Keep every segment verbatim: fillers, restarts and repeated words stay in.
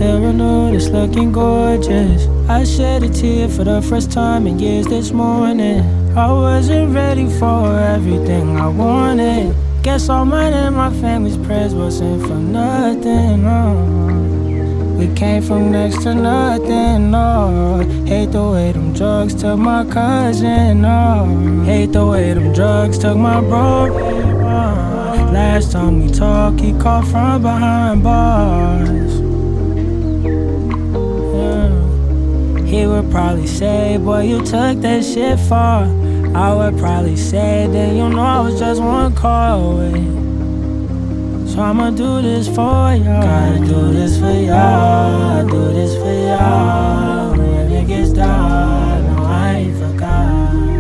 feel renewed, it's looking gorgeous. I shed a tear for the first time in years this morning. I wasn't ready for everything I wanted. Guess all mine and my family's prayers wasn't for nothing, no. We came from next to nothing, no. Hate the way them drugs took my cousin, no. Hate the way them drugs took my bro, no. Last time we talked, he called from behind bars. Yeah. He would probably say, boy, you took that shit far. I would probably say, then you know I was just one call away. So I'ma do this for y'all. Gotta do this for y'all. Do this for y'all. When it gets dark, no, I ain't forgot.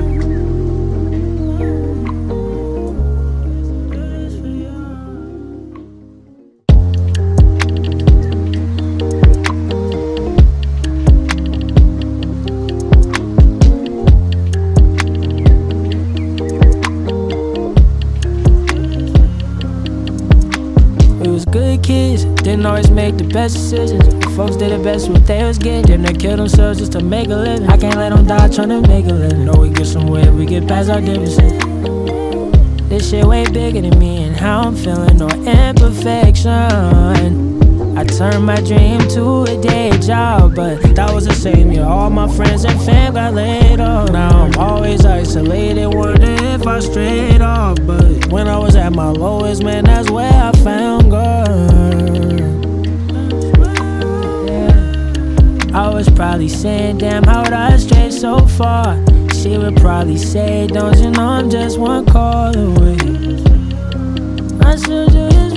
Good kids, didn't always make the best decisions. Folks did the best what they was getting. Then they killed themselves just to make a living. I can't let them die trying to make a living. Know we get somewhere if we get past our differences. This shit way bigger than me and how I'm feeling, no imperfection. I turned my dream to a day job, but that was the same year all my friends and fam got laid off. Now I'm always isolated, wondering if I strayed off. But when I was at my lowest, man, that's where I found God. Yeah. I was probably saying, damn, how would I stray so far? She would probably say, don't you know I'm just one call away. I should do this